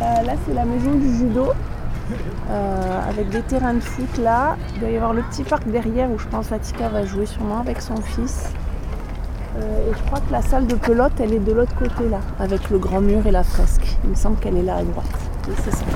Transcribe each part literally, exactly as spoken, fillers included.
Euh, là, c'est la maison du judo, euh, avec des terrains de foot là. Il doit y avoir le petit parc derrière où je pense Atika va jouer sûrement avec son fils. Euh, et je crois que la salle de pelote, elle est de l'autre côté là, avec le grand mur et la fresque. Il me semble qu'elle est là à droite. Et c'est ça.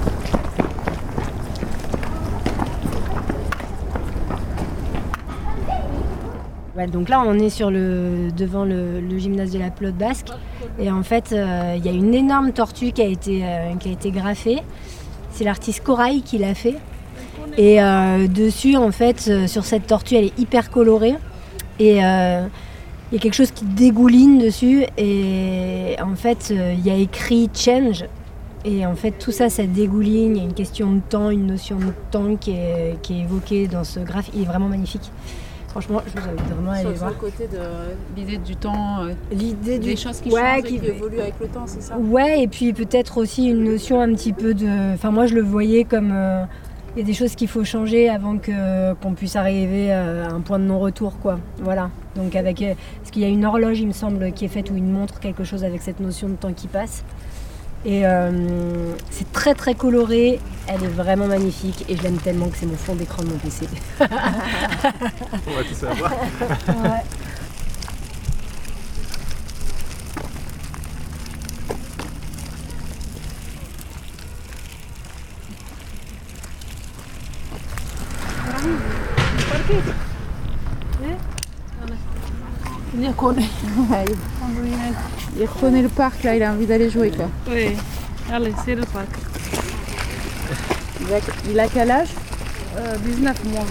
Ouais, donc là, on est sur le, devant le, le gymnase de la pelote basque. Et en fait, il euh, y a une énorme tortue qui a été, euh, qui a été graffée. C'est l'artiste Corail qui l'a fait. Et euh, dessus, en fait, euh, sur cette tortue, elle est hyper colorée. Et il euh, y a quelque chose qui dégouline dessus. Et en fait, il euh, y a écrit « Change ». Et en fait, tout ça, ça dégouline. Il y a une question de temps, une notion de temps qui est, qui est évoquée dans ce graphe. Il est vraiment magnifique. Franchement, je vous invite vraiment à aller sur, voir. Sur le côté de l'idée du temps, euh, l'idée des du... choses qui ouais, changent qui... et qui évoluent avec le temps, c'est ça? Ouais, et puis peut-être aussi une notion un petit peu de... Enfin, moi, je le voyais comme... Euh... Il y a des choses qu'il faut changer avant que, qu'on puisse arriver à un point de non-retour, quoi. Voilà. Donc, avec... Parce qu'il y a une horloge, il me semble, qui est faite, ou une montre, quelque chose avec cette notion de temps qui passe. Et euh, c'est très très coloré, elle est vraiment magnifique et je l'aime tellement que c'est mon fond d'écran de mon P C. On va tout savoir. Ouais. Il connaît. Il reconnaît le parc là, il a envie d'aller jouer quoi. Oui, allez, c'est le parc. Il a, il a quel âge? euh, dix-neuf mois.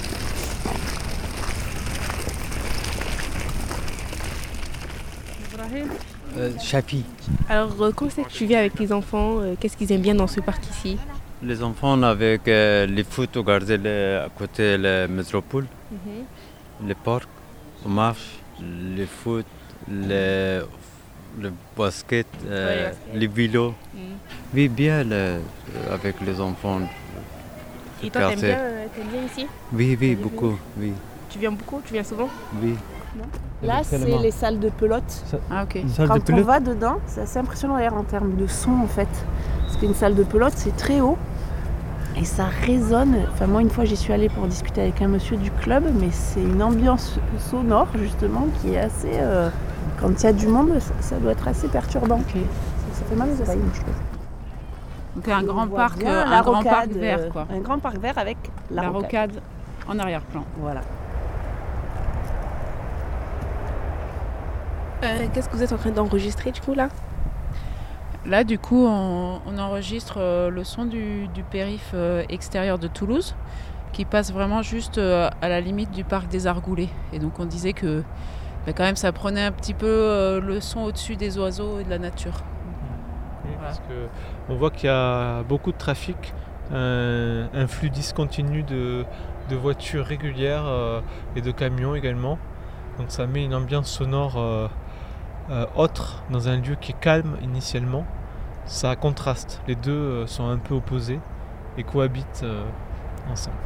Ibrahim euh, Chapi. Alors, euh, comment c'est que tu vis avec tes enfants? euh, Qu'est-ce qu'ils aiment bien dans ce parc ici? Les enfants avec euh, les foot, au garder à côté de la métropole, mm-hmm. les parcs, on marche, les foot, les, le basket, euh, ouais, les vélos. Mm. Oui, bien le, avec les enfants. Et toi, t'aimes bien, euh, t'aimes bien ici? Oui, oui, beaucoup, oui. Tu viens beaucoup? Tu viens souvent? Oui. Non. Là, c'est les salles de pelote. Ça, ah, ok. Quand on va dedans, c'est assez impressionnant en termes de son en fait. Parce qu'une salle de pelote, c'est très haut. Et ça résonne. Enfin, moi, une fois, j'y suis allée pour discuter avec un monsieur du club, mais c'est une ambiance sonore, justement, qui est assez... Euh, quand il y a du monde, ça, ça doit être assez perturbant. Okay. Ça, ça fait mal aux oreilles, je trouve. Donc un grand parc, bien, un grand parc vert, quoi. Un grand parc vert avec la, la rocade. rocade en arrière-plan. Voilà. Euh, qu'est-ce que vous êtes en train d'enregistrer, du coup, là? Là, du coup, on, on enregistre euh, le son du, du périph' euh, extérieur de Toulouse, qui passe vraiment juste euh, à la limite du parc des Argoulets. Et donc, on disait que bah, quand même, ça prenait un petit peu euh, le son au-dessus des oiseaux et de la nature. Oui, voilà. Parce que on voit qu'il y a beaucoup de trafic, un, un flux discontinu de, de voitures régulières euh, et de camions également. Donc, ça met une ambiance sonore euh, Euh, autre dans un lieu qui est calme initialement. Ça contraste, les deux euh, sont un peu opposés et cohabitent euh, ensemble.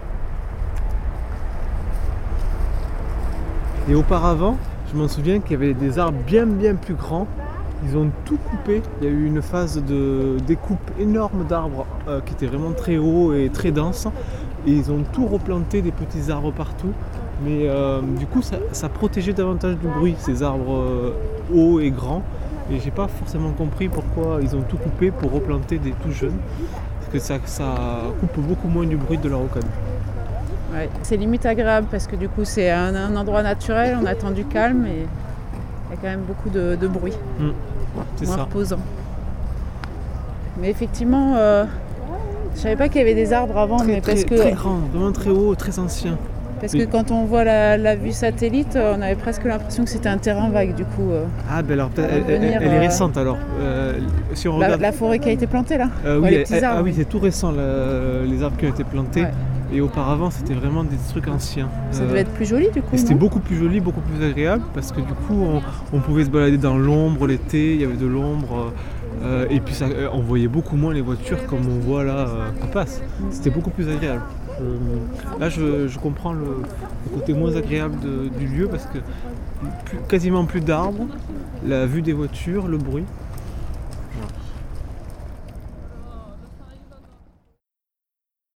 Et auparavant, je m'en souviens qu'il y avait des arbres bien bien plus grands. Ils ont tout coupé. Il y a eu une phase de découpe énorme d'arbres euh, qui étaient vraiment très hauts et très denses. Et ils ont tout replanté, des petits arbres partout. Mais euh, du coup, ça, ça protégeait davantage du bruit, ces arbres euh, hauts et grands. Et j'ai pas forcément compris pourquoi ils ont tout coupé pour replanter des tout jeunes. Parce que ça, ça coupe beaucoup moins du bruit de la rocade. Ouais, c'est limite agréable parce que du coup, c'est un, un endroit naturel, on attend du calme et il y a quand même beaucoup de, de bruit. Mmh, c'est moins ça. reposant. Mais effectivement, euh, je savais pas qu'il y avait des arbres avant, très, mais parce très, que très grand, vraiment très haut, très ancien. Parce que quand on voit la, la vue satellite, on avait presque l'impression que c'était un terrain vague du coup. Euh, ah ben alors elle, elle, elle, elle est récente alors. Euh, si on la, regarde... la forêt qui a été plantée là euh, ouais, oui, les petits elle, arbres. Ah oui, c'est tout récent là, les arbres qui ont été plantés. Ouais. Et auparavant c'était vraiment des trucs anciens. Ça euh, devait être plus joli du coup. C'était beaucoup plus joli, beaucoup plus agréable parce que du coup on, on pouvait se balader dans l'ombre l'été, il y avait de l'ombre. Euh, et puis ça, on voyait beaucoup moins les voitures comme on voit là euh, qui passent. C'était beaucoup plus agréable. Euh, là je, je comprends le, le côté moins agréable de, du lieu parce que plus, quasiment plus d'arbres, la vue des voitures, le bruit.